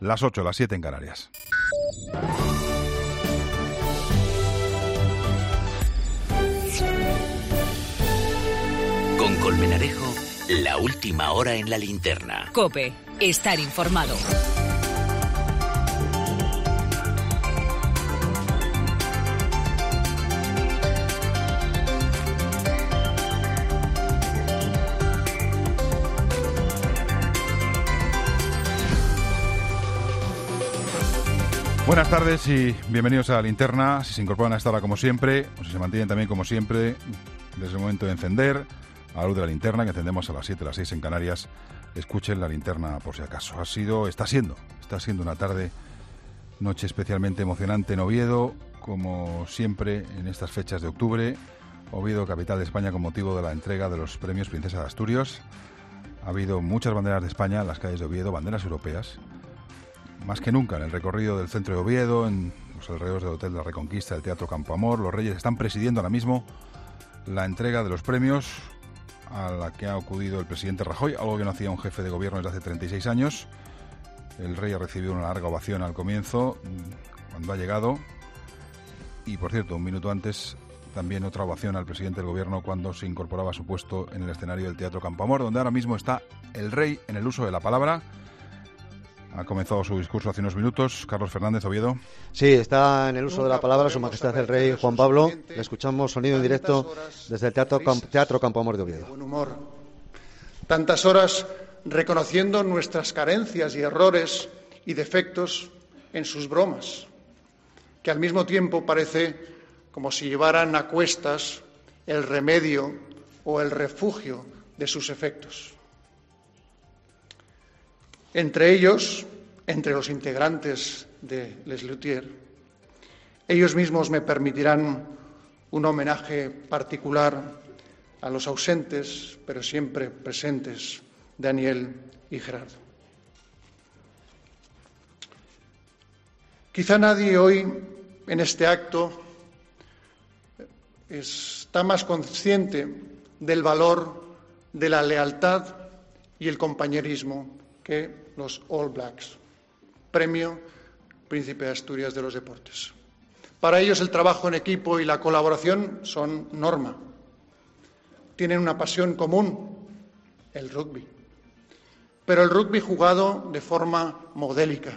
Las 8, las 7 en Canarias. Con Colmenarejo, la última hora en la linterna. COPE, estar informado. Buenas tardes y bienvenidos a la linterna. Si se incorporan a esta hora como siempre, o si se mantienen también como siempre, desde el momento de encender, a la luz de la linterna, que encendemos a las 7, las 6 en Canarias, escuchen la linterna por si acaso. Está siendo una noche especialmente emocionante en Oviedo, como siempre en estas fechas de octubre. Oviedo, capital de España, con motivo de la entrega de los premios Princesa de Asturias. Ha habido muchas banderas de España en las calles de Oviedo, banderas europeas. Más que nunca en el recorrido del centro de Oviedo, en los alrededores del Hotel de la Reconquista, del Teatro Campo Amor. Los Reyes están presidiendo ahora mismo la entrega de los premios, a la que ha acudido el presidente Rajoy, algo que no hacía un jefe de gobierno desde hace 36 años. El rey ha recibido una larga ovación al comienzo, cuando ha llegado. Y, por cierto, un minuto antes, también otra ovación al presidente del gobierno cuando se incorporaba a su puesto en el escenario del Teatro Campo Amor, donde ahora mismo está el rey en el uso de la palabra. Ha comenzado su discurso hace unos minutos. Carlos Fernández, Oviedo. Sí, está en el uso de la palabra Su Majestad el Rey Juan Pablo. Le escuchamos sonido en directo desde el Teatro Campo Amor de Oviedo. Buen humor. Tantas horas reconociendo nuestras carencias y errores y defectos en sus bromas, que al mismo tiempo parece como si llevaran a cuestas el remedio o el refugio de sus efectos. Entre ellos, entre los integrantes de Les Luthiers, ellos mismos me permitirán un homenaje particular a los ausentes, pero siempre presentes, Daniel y Gerardo. Quizá nadie hoy en este acto está más consciente del valor de la lealtad y el compañerismo que los All Blacks, Premio Príncipe de Asturias de los Deportes. Para ellos el trabajo en equipo y la colaboración son norma. Tienen una pasión común, el rugby. Pero el rugby jugado de forma modélica,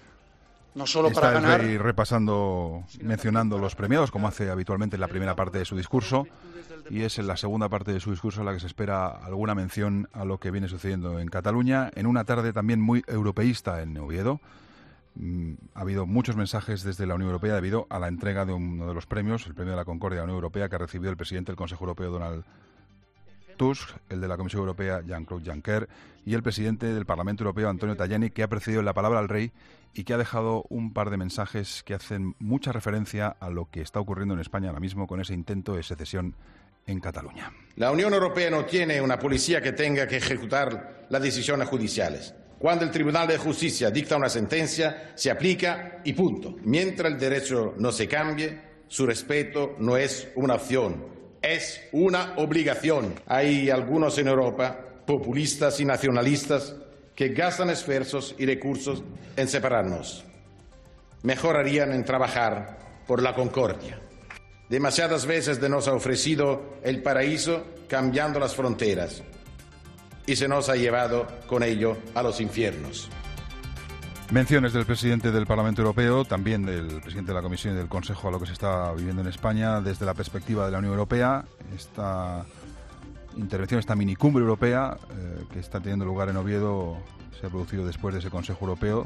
no solo para ganar. Está repasando, mencionando los premiados, como hace habitualmente en la primera parte de su discurso, y es en la segunda parte de su discurso en la que se espera alguna mención a lo que viene sucediendo en Cataluña, en una tarde también muy europeísta en Oviedo. Ha habido muchos mensajes desde la Unión Europea debido a la entrega de uno de los premios, el Premio de la Concordia de la Unión Europea, que ha recibido el presidente del Consejo Europeo, Donald Tusk, el de la Comisión Europea, Jean-Claude Juncker, y el presidente del Parlamento Europeo, Antonio Tajani, que ha precedido en la palabra al rey y que ha dejado un par de mensajes que hacen mucha referencia a lo que está ocurriendo en España ahora mismo con ese intento de secesión en Cataluña. La Unión Europea no tiene una policía que tenga que ejecutar las decisiones judiciales. Cuando el Tribunal de Justicia dicta una sentencia, se aplica y punto. Mientras el derecho no se cambie, su respeto no es una opción, es una obligación. Hay algunos en Europa, populistas y nacionalistas, que gastan esfuerzos y recursos en separarnos. Mejor harían en trabajar por la concordia. Demasiadas veces nos ha ofrecido el paraíso cambiando las fronteras y se nos ha llevado con ello a los infiernos. Menciones del presidente del Parlamento Europeo, también del presidente de la Comisión y del Consejo a lo que se está viviendo en España desde la perspectiva de la Unión Europea. Esta intervención, esta minicumbre europea que está teniendo lugar en Oviedo, se ha producido después de ese Consejo Europeo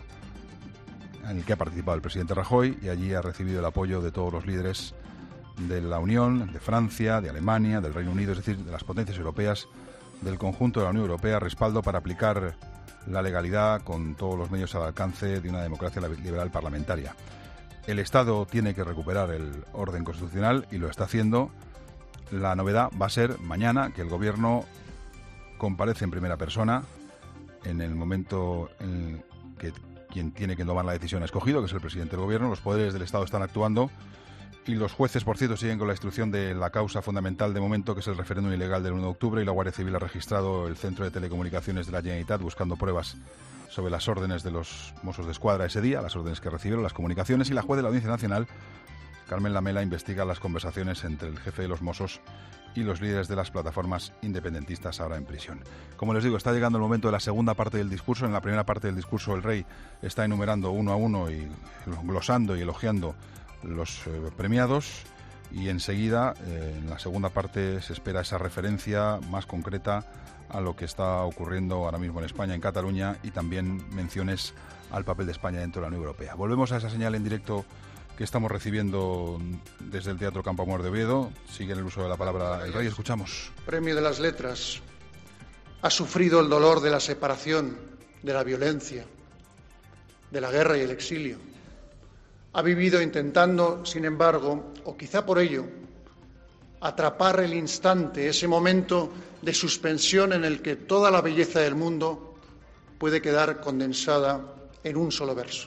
en el que ha participado el presidente Rajoy, y allí ha recibido el apoyo de todos los líderes de la Unión, de Francia, de Alemania, del Reino Unido, es decir, de las potencias europeas, del conjunto de la Unión Europea, respaldo para aplicar la legalidad con todos los medios al alcance de una democracia liberal parlamentaria. El Estado tiene que recuperar el orden constitucional y lo está haciendo. La novedad va a ser mañana que el Gobierno comparece en primera persona en el momento en que quien tiene que tomar la decisión ha escogido, que es el presidente del Gobierno. Los poderes del Estado están actuando Y los jueces, por cierto, siguen con la instrucción de la causa fundamental de momento, que es el referéndum ilegal del 1 de octubre, y la Guardia Civil ha registrado el Centro de Telecomunicaciones de la Generalitat buscando pruebas sobre las órdenes de los Mossos de Escuadra ese día, las órdenes que recibieron, las comunicaciones, y la juez de la Audiencia Nacional, Carmen Lamela, investiga las conversaciones entre el jefe de los Mossos y los líderes de las plataformas independentistas ahora en prisión. Como les digo, está llegando el momento de la segunda parte del discurso. En la primera parte del discurso el rey está enumerando uno a uno y glosando y elogiando los premiados, y enseguida en la segunda parte se espera esa referencia más concreta a lo que está ocurriendo ahora mismo en España, en Cataluña, y también menciones al papel de España dentro de la Unión Europea. Volvemos a esa señal en directo que estamos recibiendo desde el Teatro Campo Amor de Oviedo. Sigue en el uso de la palabra el rey. Escuchamos. Premio de las Letras ha sufrido el dolor de la separación, de la violencia, de la guerra y el exilio. Ha vivido intentando, sin embargo, o quizá por ello, atrapar el instante, ese momento de suspensión en el que toda la belleza del mundo puede quedar condensada en un solo verso.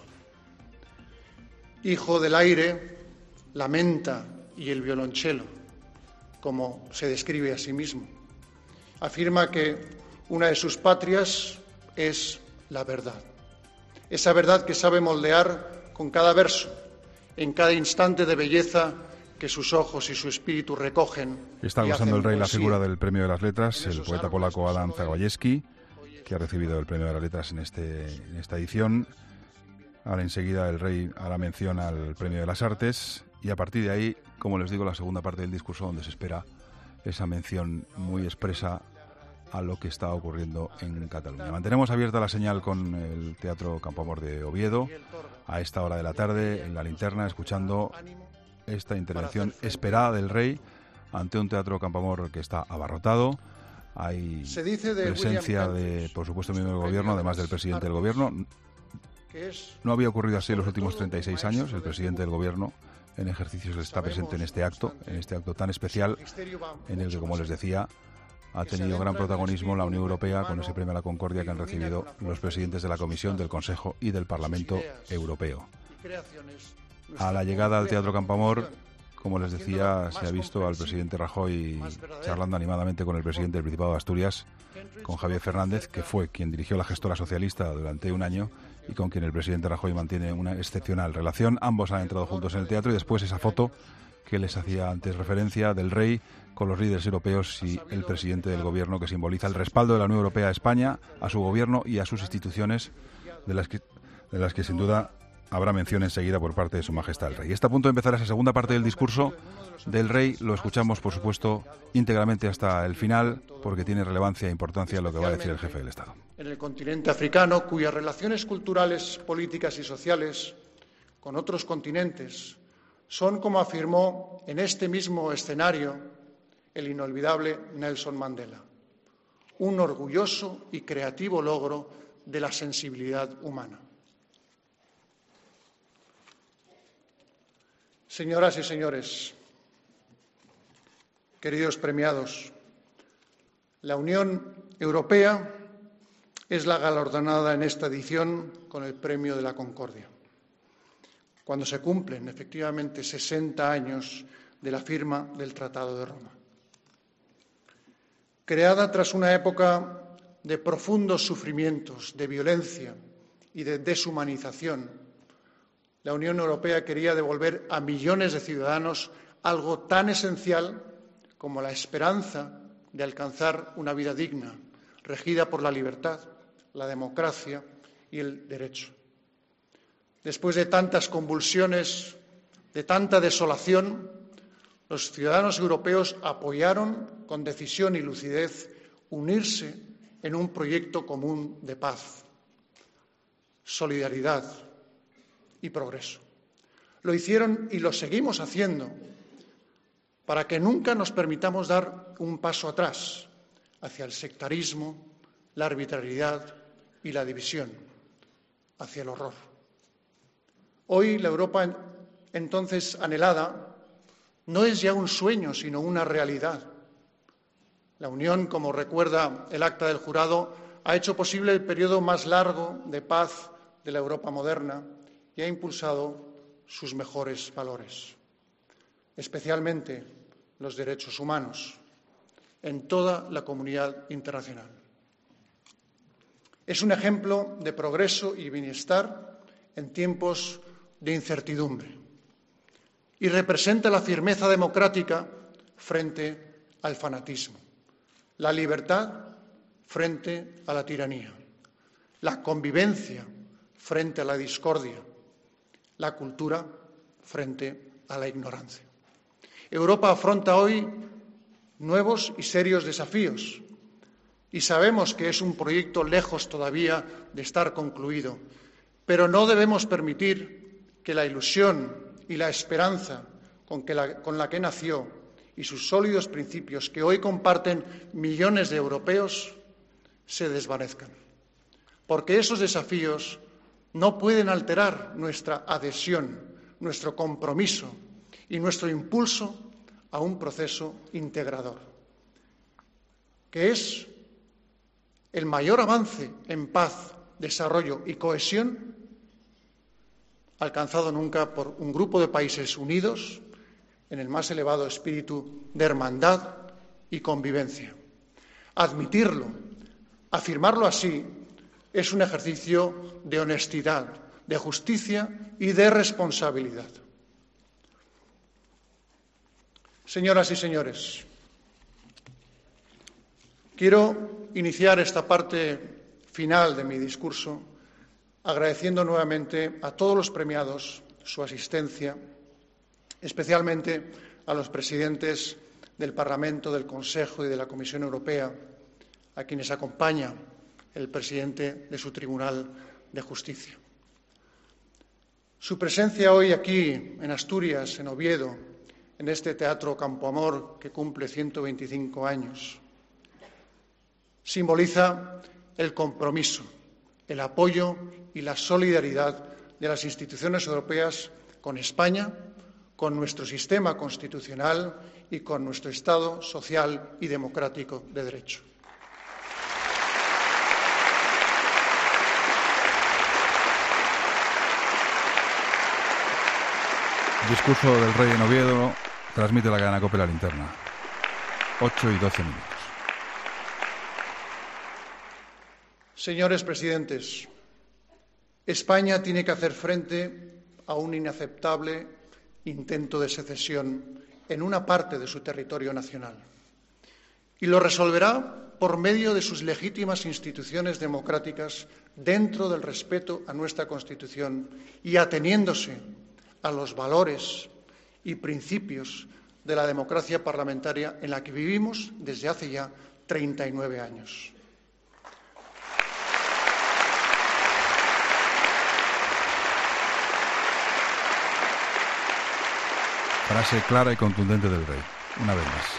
Hijo del aire, la menta y el violonchelo, como se describe a sí mismo. Afirma que una de sus patrias es la verdad. Esa verdad que sabe moldear con cada verso, en cada instante de belleza que sus ojos y su espíritu recogen. Está gozando el rey la figura del Premio de las Letras, el poeta polaco Adam Zagajewski, que ha recibido el Premio de las Letras en esta edición. Ahora enseguida el rey hará mención al Premio de las Artes, y a partir de ahí, como les digo, la segunda parte del discurso, donde se espera esa mención muy expresa a lo que está ocurriendo en Cataluña. Mantenemos abierta la señal con el Teatro Campo Amor de Oviedo a esta hora de la tarde en la linterna, escuchando esta intervención esperada del rey ante un Teatro Campo Amor que está abarrotado. Hay presencia de, por supuesto, miembros del gobierno, además del presidente del gobierno. No había ocurrido así en los últimos 36 años. El presidente del gobierno en ejercicios está presente en este acto tan especial, en el que, como les decía, ha tenido gran protagonismo la Unión Europea con ese premio a la Concordia que han recibido los presidentes de la Comisión, del Consejo y del Parlamento Europeo. A la llegada al Teatro Campo Amor, como les decía, se ha visto al presidente Rajoy charlando animadamente con el presidente del Principado de Asturias, con Javier Fernández, que fue quien dirigió la gestora socialista durante un año y con quien el presidente Rajoy mantiene una excepcional relación. Ambos han entrado juntos en el teatro, y después esa foto que les hacía antes referencia del rey con los líderes europeos y el presidente del gobierno, que simboliza el respaldo de la Unión Europea a España, a su gobierno y a sus instituciones, de las que sin duda habrá mención enseguida por parte de Su Majestad el Rey. Está a punto de empezar esa segunda parte del discurso del rey. Lo escuchamos, por supuesto, íntegramente hasta el final, porque tiene relevancia e importancia lo que va a decir el jefe del Estado. En el continente africano, cuyas relaciones culturales, políticas y sociales con otros continentes son, como afirmó en este mismo escenario el inolvidable Nelson Mandela, un orgulloso y creativo logro de la sensibilidad humana. Señoras y señores, queridos premiados, la Unión Europea es la galardonada en esta edición con el Premio de la Concordia, cuando se cumplen efectivamente 60 años de la firma del Tratado de Roma. Creada tras una época de profundos sufrimientos, de violencia y de deshumanización, la Unión Europea quería devolver a millones de ciudadanos algo tan esencial como la esperanza de alcanzar una vida digna, regida por la libertad, la democracia y el derecho. Después de tantas convulsiones, de tanta desolación, los ciudadanos europeos apoyaron con decisión y lucidez unirse en un proyecto común de paz, solidaridad y progreso. Lo hicieron y lo seguimos haciendo para que nunca nos permitamos dar un paso atrás hacia el sectarismo, la arbitrariedad y la división, hacia el horror. Hoy la Europa entonces anhelada no es ya un sueño, sino una realidad. La Unión, como recuerda el acta del jurado, ha hecho posible el periodo más largo de paz de la Europa moderna y ha impulsado sus mejores valores. especialmente los derechos humanos, en toda la comunidad internacional. Es un ejemplo de progreso y bienestar en tiempos de incertidumbre y representa la firmeza democrática frente al fanatismo, la libertad frente a la tiranía, la convivencia frente a la discordia, la cultura frente a la ignorancia. Europa afronta hoy nuevos y serios desafíos y sabemos que es un proyecto lejos todavía de estar concluido, pero no debemos permitir que la ilusión y la esperanza con la que nació y sus sólidos principios que hoy comparten millones de europeos se desvanezcan, porque esos desafíos no pueden alterar nuestra adhesión, nuestro compromiso y nuestro impulso a un proceso integrador, que es el mayor avance en paz, desarrollo y cohesión alcanzado nunca por un grupo de países unidos en el más elevado espíritu de hermandad y convivencia. Admitirlo, afirmarlo así, es un ejercicio de honestidad, de justicia y de responsabilidad. Señoras y señores, quiero iniciar esta parte final de mi discurso agradeciendo nuevamente a todos los premiados su asistencia, especialmente a los presidentes del Parlamento, del Consejo y de la Comisión Europea, a quienes acompaña el presidente de su Tribunal de Justicia. Su presencia hoy aquí, en Asturias, en Oviedo, en este Teatro Campoamor, que cumple 125 años, simboliza el compromiso, el apoyo y la solidaridad de las instituciones europeas con España, con nuestro sistema constitucional y con nuestro Estado social y democrático de derecho. El discurso del rey en Oviedo transmite la cadena COPE La Linterna. 8:12. Señores presidentes, España tiene que hacer frente a un inaceptable intento de secesión en una parte de su territorio nacional. Y lo resolverá por medio de sus legítimas instituciones democráticas dentro del respeto a nuestra Constitución y ateniéndose a los valores y principios de la democracia parlamentaria en la que vivimos desde hace ya 39 años. Frase clara y contundente del rey, una vez más.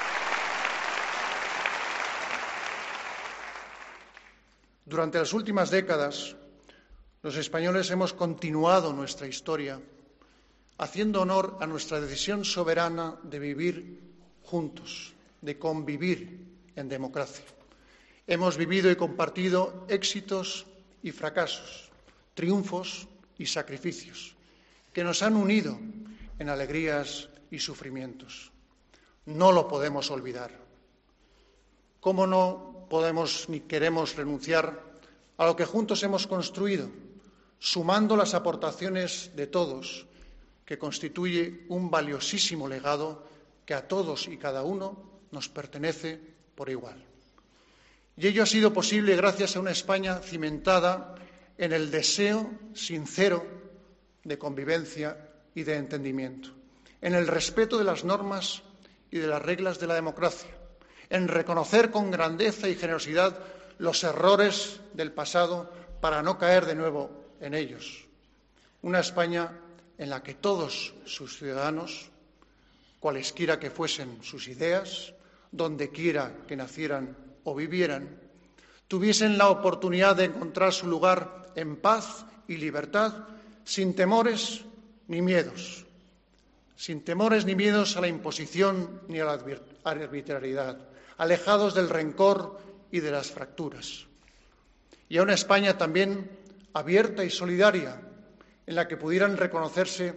Durante las últimas décadas, los españoles hemos continuado nuestra historia haciendo honor a nuestra decisión soberana de vivir juntos, de convivir en democracia. Hemos vivido y compartido éxitos y fracasos, triunfos y sacrificios, que nos han unido en alegrías y sufrimientos. No lo podemos olvidar. ¿Cómo no podemos ni queremos renunciar a lo que juntos hemos construido, sumando las aportaciones de todos, que constituye un valiosísimo legado que a todos y cada uno nos pertenece por igual? Y ello ha sido posible gracias a una España cimentada en el deseo sincero de convivencia y de entendimiento, en el respeto de las normas y de las reglas de la democracia, en reconocer con grandeza y generosidad los errores del pasado para no caer de nuevo en ellos. Una España en la que todos sus ciudadanos, cualesquiera que fuesen sus ideas, donde quiera que nacieran o vivieran, tuviesen la oportunidad de encontrar su lugar en paz y libertad, sin temores ni miedos, sin temores ni miedos a la imposición ni a la arbitrariedad, alejados del rencor y de las fracturas. Y a una España también abierta y solidaria, en la que pudieran reconocerse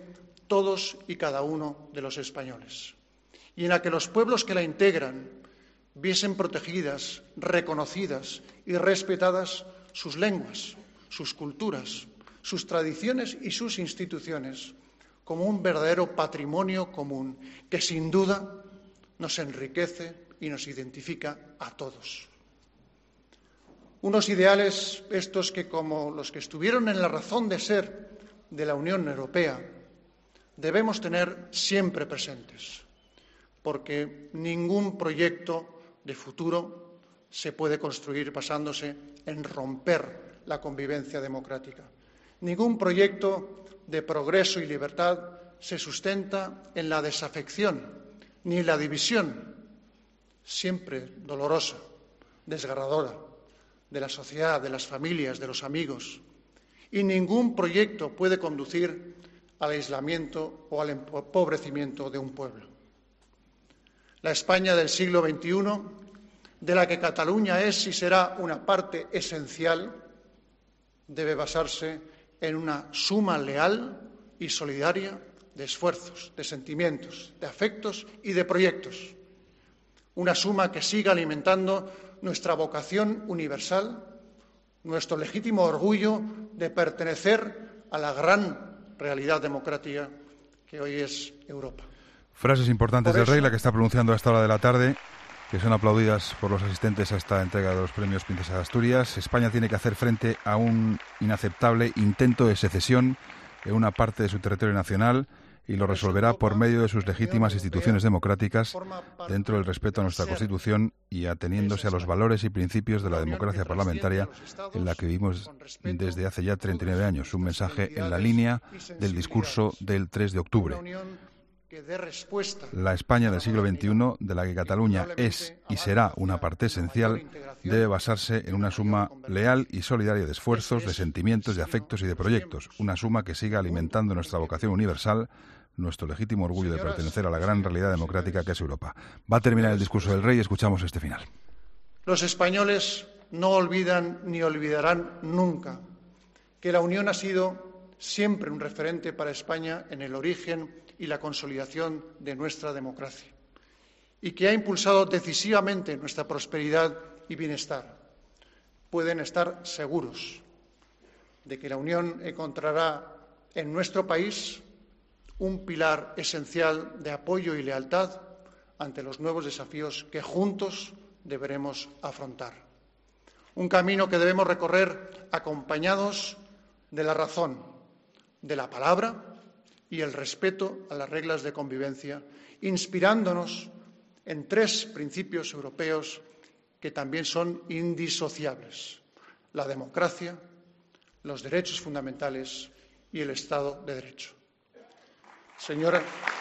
todos y cada uno de los españoles, y en la que los pueblos que la integran viesen protegidas, reconocidas y respetadas sus lenguas, sus culturas, sus tradiciones y sus instituciones, como un verdadero patrimonio común que, sin duda, nos enriquece y nos identifica a todos. Unos ideales estos que, como los que estuvieron en la razón de ser de la Unión Europea, debemos tener siempre presentes, porque ningún proyecto de futuro se puede construir basándose en romper la convivencia democrática. Ningún proyecto de progreso y libertad se sustenta en la desafección ni en la división, siempre dolorosa, desgarradora, de la sociedad, de las familias, de los amigos. Y ningún proyecto puede conducir al aislamiento o al empobrecimiento de un pueblo. La España del siglo XXI, de la que Cataluña es y será una parte esencial, debe basarse en una suma leal y solidaria de esfuerzos, de sentimientos, de afectos y de proyectos. Una suma que siga alimentando nuestra vocación universal, nuestro legítimo orgullo de pertenecer a la gran realidad democrática que hoy es Europa. Frases importantes del rey, la que está pronunciando a esta hora de la tarde, que son aplaudidas por los asistentes a esta entrega de los premios Princesa de Asturias. España tiene que hacer frente a un inaceptable intento de secesión en una parte de su territorio nacional y lo resolverá por medio de sus legítimas instituciones democráticas, dentro del respeto a nuestra Constitución y ateniéndose a los valores y principios de la democracia parlamentaria en la que vivimos desde hace ya 39 años. Un mensaje en la línea del discurso del 3 de octubre. La España del siglo XXI, de la que Cataluña es y será una parte esencial, debe basarse en una suma leal y solidaria de esfuerzos, de sentimientos, de afectos y de proyectos. Una suma que siga alimentando nuestra vocación universal, nuestro legítimo orgullo de pertenecer a la gran realidad democrática que es Europa. Va a terminar el discurso del rey y escuchamos este final. Los españoles no olvidan ni olvidarán nunca que la Unión ha sido siempre un referente para España en el origen y la consolidación de nuestra democracia, y que ha impulsado decisivamente nuestra prosperidad y bienestar. Pueden estar seguros de que la Unión encontrará en nuestro país un pilar esencial de apoyo y lealtad ante los nuevos desafíos que juntos deberemos afrontar. Un camino que debemos recorrer acompañados de la razón, de la palabra y el respeto a las reglas de convivencia, inspirándonos en 3 principios europeos que también son indisociables: la democracia, los derechos fundamentales y el Estado de Derecho. Señoras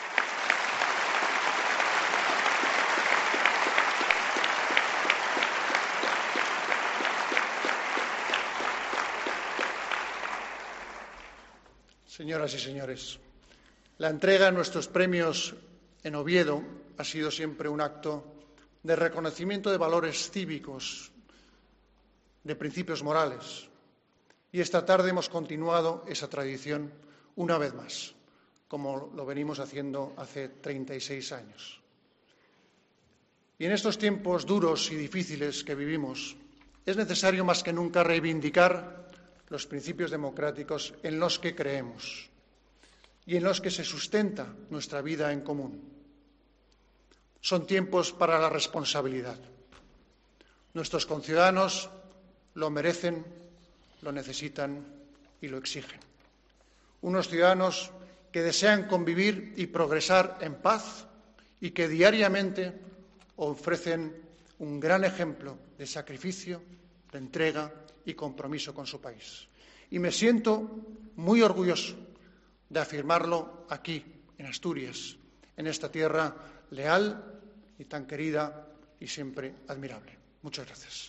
y señores, la entrega de nuestros premios en Oviedo ha sido siempre un acto de reconocimiento de valores cívicos, de principios morales. Y esta tarde hemos continuado esa tradición una vez más, como lo venimos haciendo hace 36 años. Y en estos tiempos duros y difíciles que vivimos, es necesario más que nunca reivindicar los principios democráticos en los que creemos y en los que se sustenta nuestra vida en común. Son tiempos para la responsabilidad. Nuestros conciudadanos lo merecen, lo necesitan y lo exigen. Unos ciudadanos que desean convivir y progresar en paz y que diariamente ofrecen un gran ejemplo de sacrificio, de entrega y compromiso con su país. Y me siento muy orgulloso de afirmarlo aquí, en Asturias, en esta tierra leal y tan querida y siempre admirable. Muchas gracias.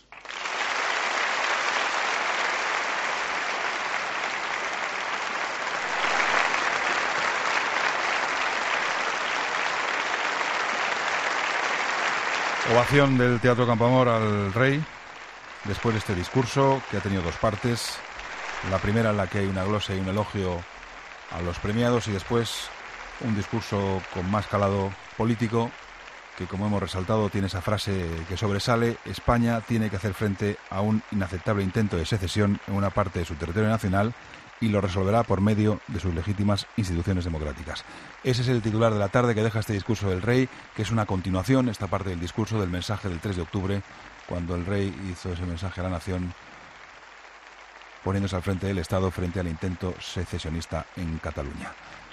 Ovación del Teatro Campoamor al rey, después de este discurso, que ha tenido 2 partes. La primera, en la que hay una glosa y un elogio a los premiados, y después un discurso con más calado político, que, como hemos resaltado, tiene esa frase que sobresale: España tiene que hacer frente a un inaceptable intento de secesión en una parte de su territorio nacional y lo resolverá por medio de sus legítimas instituciones democráticas. Ese es el titular de la tarde que deja este discurso del rey, que es una continuación, esta parte del discurso, del mensaje del 3 de octubre, cuando el rey hizo ese mensaje a la nación poniéndose al frente del Estado frente al intento secesionista en Cataluña.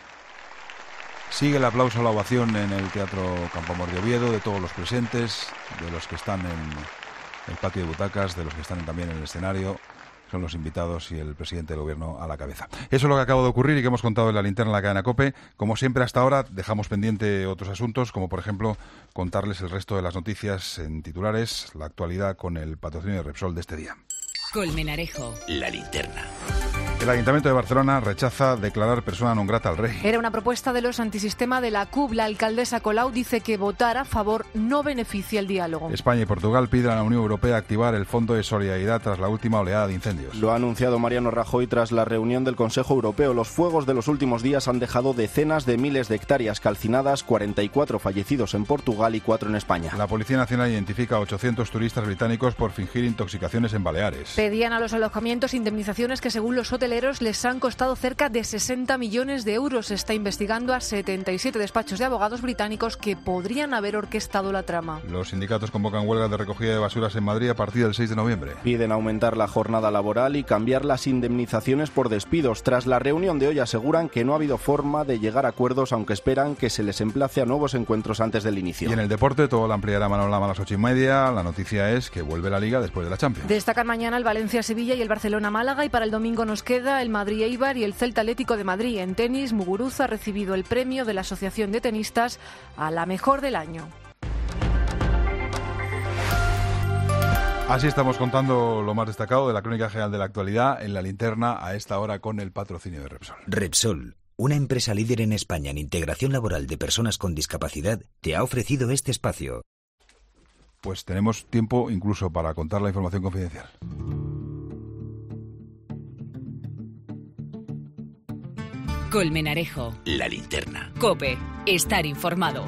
Sigue el aplauso, la ovación en el Teatro Campoamor de Oviedo de todos los presentes, de los que están en el patio de butacas, de los que están también en el escenario. Son los invitados y el presidente del gobierno a la cabeza. Eso es lo que acaba de ocurrir y que hemos contado en la linterna de la cadena COPE. Como siempre hasta ahora dejamos pendiente otros asuntos, como por ejemplo contarles el resto de las noticias en titulares, la actualidad con el patrocinio de Repsol de este día. Colmenarejo. La linterna. El Ayuntamiento de Barcelona rechaza declarar persona non grata al rey. Era una propuesta de los antisistema de la CUP. La alcaldesa Colau dice que votar a favor no beneficia el diálogo. España y Portugal piden a la Unión Europea activar el Fondo de Solidaridad tras la última oleada de incendios. Lo ha anunciado Mariano Rajoy tras la reunión del Consejo Europeo. Los fuegos de los últimos días han dejado decenas de miles de hectáreas calcinadas, 44 fallecidos en Portugal y 4 en España. La Policía Nacional identifica a 800 turistas británicos por fingir intoxicaciones en Baleares. Pedían a los alojamientos indemnizaciones que, según los hoteleros, les han costado cerca de 60 millones de euros. Se está investigando a 77 despachos de abogados británicos que podrían haber orquestado la trama. Los sindicatos convocan huelgas de recogida de basuras en Madrid a partir del 6 de noviembre. Piden aumentar la jornada laboral y cambiar las indemnizaciones por despidos. Tras la reunión de hoy aseguran que no ha habido forma de llegar a acuerdos, aunque esperan que se les emplace a nuevos encuentros antes del inicio. Y en el deporte, todo lo ampliará Manolo Lama a las 8:30. La noticia es que vuelve la Liga después de la Champions. Destacan mañana el Valencia-Sevilla y el Barcelona-Málaga, y para el domingo nos queda el Madrid-Eibar y el Celta Atlético de Madrid. En tenis, Muguruza ha recibido el premio de la Asociación de Tenistas a la mejor del año. Así estamos contando lo más destacado de la crónica general de la actualidad en la linterna a esta hora con el patrocinio de Repsol. Repsol, una empresa líder en España en integración laboral de personas con discapacidad, te ha ofrecido este espacio. Pues tenemos tiempo incluso para contar la información confidencial. Colmenarejo. La linterna. COPE. Estar informado.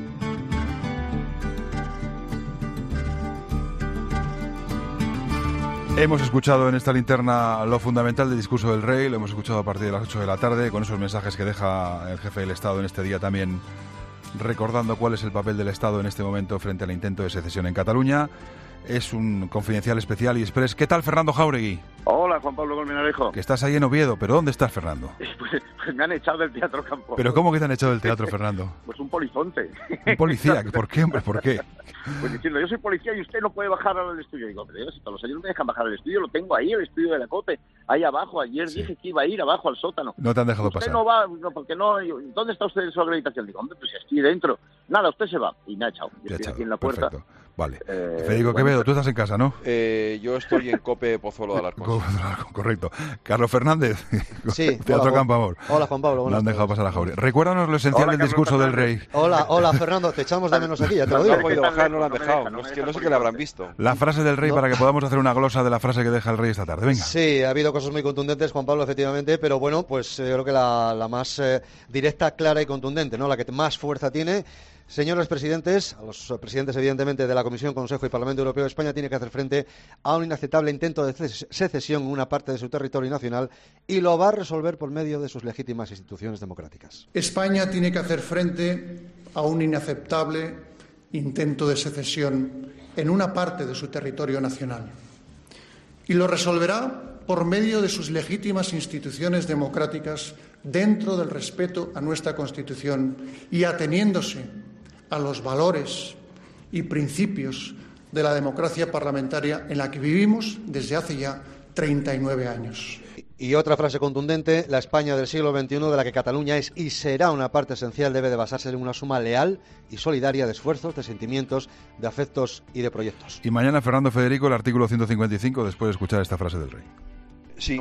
Hemos escuchado en esta linterna lo fundamental del discurso del rey, lo hemos escuchado a partir de las 8 de la tarde, con esos mensajes que deja el jefe del Estado en este día también, recordando cuál es el papel del Estado en este momento frente al intento de secesión en Cataluña. Es un confidencial especial y express. ¿Qué tal, Fernando Jáuregui? Hola, Juan Pablo Colmenarejo. Que estás ahí en Oviedo, pero ¿dónde estás, Fernando? Pues me han echado del Teatro Campo. ¿Pero cómo que te han echado del teatro, Fernando? Pues un polizonte. ¿Un policía? ¿Por qué, hombre? ¿Por qué? Pues diciendo, yo soy policía y usted no puede bajar al estudio. Digo, pero si todos los años me dejan bajar al estudio, lo tengo ahí, el estudio de la COPE, ahí abajo. Ayer dije que iba a ir abajo al sótano. No te han dejado usted pasar. No va, no, porque no. ¿Dónde está usted en su acreditación? Digo, hombre, pues estoy dentro. Nada, usted se va. Y me ha echado. Yo estoy aquí en la puerta. Perfecto. Vale. Federico Quevedo, tú estás en casa, ¿no? Yo estoy en COPE Pozuelo de Alarcón. Correcto. Carlos Fernández, sí, Teatro hola, Campoamor. Hola, Juan Pablo. No han dejado pasar a Jáuregui. Recuérdanos lo esencial del discurso del rey. Hola, Fernando, te echamos de menos aquí, ya te lo digo. No he podido bajar, no lo han dejado. No sé qué le habrán visto. La frase del rey para que podamos hacer una glosa de la frase que deja el rey esta tarde. Venga. Sí, ha habido cosas muy contundentes, Juan Pablo, efectivamente, pero bueno, pues yo creo que la más directa, clara y contundente, ¿no? La que más fuerza tiene. Señores presidentes, a los presidentes evidentemente de la Comisión, Consejo y Parlamento Europeo, España tiene que hacer frente a un inaceptable intento de secesión en una parte de su territorio nacional y lo va a resolver por medio de sus legítimas instituciones democráticas. España tiene que hacer frente a un inaceptable intento de secesión en una parte de su territorio nacional y lo resolverá por medio de sus legítimas instituciones democráticas dentro del respeto a nuestra Constitución y ateniéndose a los valores y principios de la democracia parlamentaria en la que vivimos desde hace ya 39 años. Y otra frase contundente, la España del siglo XXI, de la que Cataluña es y será una parte esencial, debe de basarse en una suma leal y solidaria de esfuerzos, de sentimientos, de afectos y de proyectos. Y mañana, Fernando, Federico, el artículo 155, después de escuchar esta frase del rey. Sí,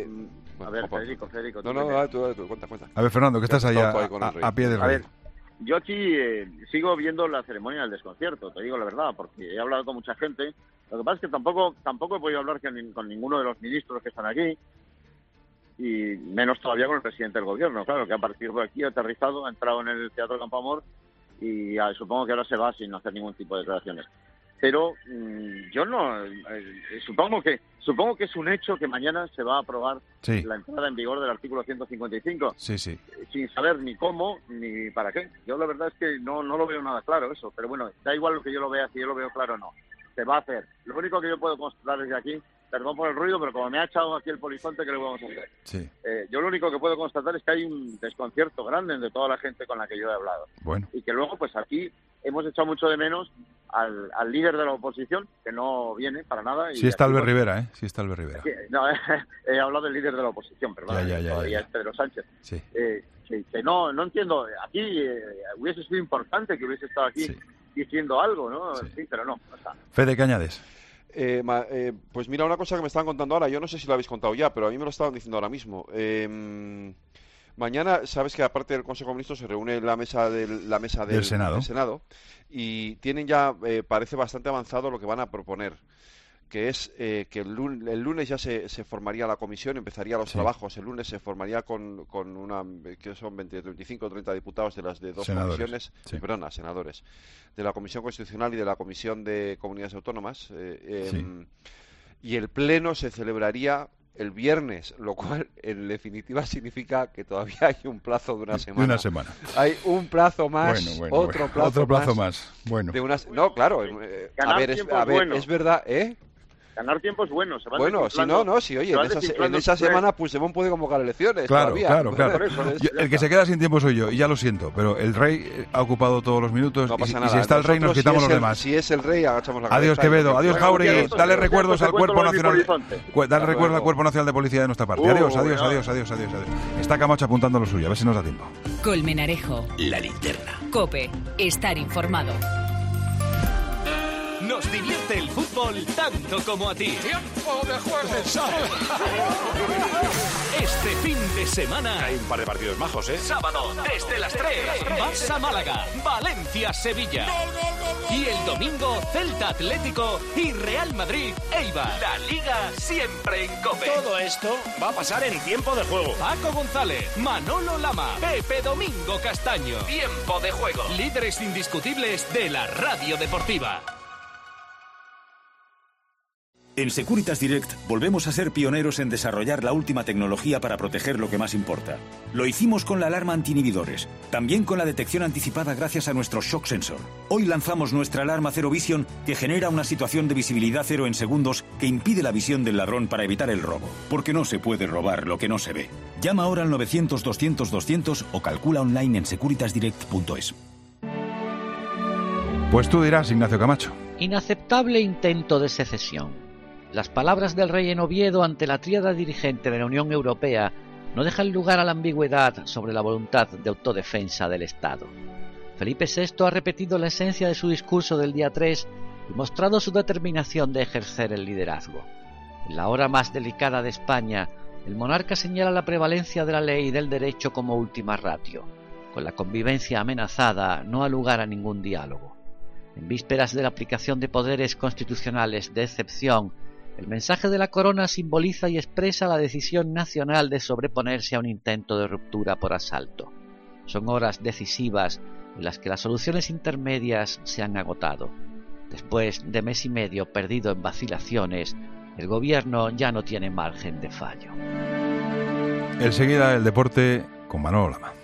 a ver, Federico. No, tú, cuenta. A ver, Fernando, que estás ahí a pie del rey. A ver, yo aquí sigo viendo la ceremonia del desconcierto, te digo la verdad, porque he hablado con mucha gente. Lo que pasa es que tampoco he podido hablar con ninguno de los ministros que están aquí. y menos todavía con el presidente del gobierno, claro, que ha partido por aquí, ha aterrizado, ha entrado en el Teatro Campoamor y supongo que ahora se va sin hacer ningún tipo de declaraciones. Pero yo no, supongo que es un hecho que mañana se va a aprobar la entrada en vigor del artículo 155, sin saber ni cómo ni para qué. Yo la verdad es que no lo veo nada claro eso, pero bueno, da igual lo que yo lo vea, si yo lo veo claro o no, se va a hacer. Lo único que yo puedo constatar desde aquí, perdón por el ruido, pero como me ha echado aquí el polizonte, ¿qué le vamos a hacer? Sí. Yo lo único que puedo constatar es que hay un desconcierto grande entre toda la gente con la que yo he hablado. Bueno. Y que luego, pues aquí hemos echado mucho de menos al líder de la oposición, que no viene para nada. Sí está Albert Rivera, ¿eh? Sí está Albert Rivera. No, he hablado del líder de la oposición, perdón. Todavía es Pedro Sánchez. Sí. Que no entiendo. Aquí hubiese sido importante que hubiese estado aquí diciendo algo, ¿no? Sí, pero no. O sea. Fede, ¿qué añades? Pues mira, una cosa que me estaban contando ahora, yo no sé si lo habéis contado ya, pero a mí me lo estaban diciendo ahora mismo. Mañana, sabes que aparte del Consejo de Ministros se reúne la mesa del Senado y tienen ya, parece bastante avanzado lo que van a proponer, que es que el lunes ya se formaría la comisión, empezaría los trabajos, el lunes se formaría con una, que son 25 o 30 diputados de las de dos comisiones, senadores, de la Comisión Constitucional y de la Comisión de Comunidades Autónomas, y el pleno se celebraría el viernes, lo cual en definitiva significa que todavía hay un plazo de una semana. De una semana. Hay un plazo más, otro plazo más. Bueno. No, claro. A ver, es verdad, ¿eh? Ganar tiempo es bueno. Bueno, oye, en esa semana Puigdemont puede convocar elecciones. Claro, todavía. Claro. El que se queda sin tiempo soy yo, y ya lo siento, pero el rey ha ocupado todos los minutos, no pasa nada. Y si está el rey nos quitamos los demás. Si es el rey, agachamos la cabeza. Adiós, Quevedo, adiós, Jauregui, dale recuerdos al Cuerpo Nacional. Dale recuerdos al Cuerpo Nacional de Policía de nuestra parte. Adiós. Está Camacho apuntando lo suyo, a ver si nos da tiempo. Colmenarejo. La linterna. COPE. Estar informado. Nos divierte el fútbol tanto como a ti. ¡Tiempo de juego! Este fin de semana hay un par de partidos majos, ¿eh? Sábado, desde las 3, Barça Málaga, Valencia Sevilla. Y el domingo, Celta Atlético y Real Madrid Eibar. La Liga siempre en COPE. Todo esto va a pasar en tiempo de juego. Paco González, Manolo Lama, Pepe Domingo Castaño. Tiempo de juego. Líderes indiscutibles de la radio deportiva. En Securitas Direct volvemos a ser pioneros en desarrollar la última tecnología para proteger lo que más importa. Lo hicimos con la alarma anti-inhibidores, también con la detección anticipada gracias a nuestro Shock Sensor. Hoy lanzamos nuestra alarma Zero Vision, que genera una situación de visibilidad cero en segundos que impide la visión del ladrón para evitar el robo. Porque no se puede robar lo que no se ve. Llama ahora al 900-200-200 o calcula online en securitasdirect.es. Pues tú dirás, Ignacio Camacho. Inaceptable intento de secesión. Las palabras del rey en Oviedo ante la tríada dirigente de la Unión Europea no dejan lugar a la ambigüedad sobre la voluntad de autodefensa del Estado. Felipe VI ha repetido la esencia de su discurso del día 3 y mostrado su determinación de ejercer el liderazgo. En la hora más delicada de España, el monarca señala la prevalencia de la ley y del derecho como última ratio. Con la convivencia amenazada no ha lugar a ningún diálogo. En vísperas de la aplicación de poderes constitucionales de excepción, el mensaje de la corona simboliza y expresa la decisión nacional de sobreponerse a un intento de ruptura por asalto. Son horas decisivas en las que las soluciones intermedias se han agotado. Después de mes y medio perdido en vacilaciones, el gobierno ya no tiene margen de fallo. Enseguida el deporte con Manolo Lama.